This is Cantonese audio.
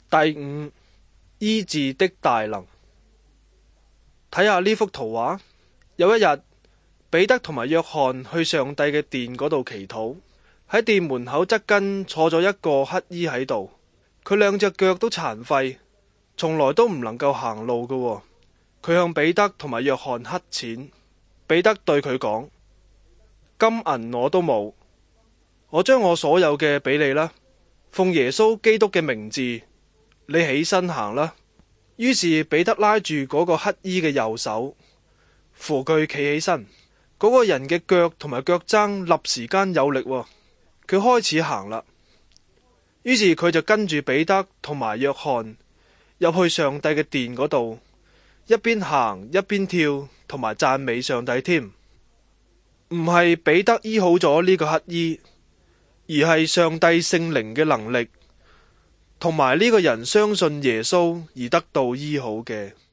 第五，醫治的大能。睇下呢幅圖畫。有一日，彼得同埋約翰去上帝嘅殿嗰度祈禱。喺殿門口側跟坐咗一個乞衣喺度，佢兩隻腳都殘廢，從來都唔能夠行路㗎喎。佢向彼得同埋約翰乞錢。彼得對佢講：金銀我都冇，我將我所有嘅俾你啦。奉耶穌基督嘅名字，你起身行啦。於是彼得拉住嗰個乞衣嘅右手，扶佢企起身。嗰個人嘅腳同埋腳踭立時間有力喎，佢開始行啦。於是佢就跟住彼得同埋約翰入去上帝嘅殿嗰度，一邊行一邊跳，同埋讚美上帝添。唔係彼得醫好咗呢個乞衣，而係上帝聖靈嘅能力，同埋呢個人相信耶穌而得到醫好嘅。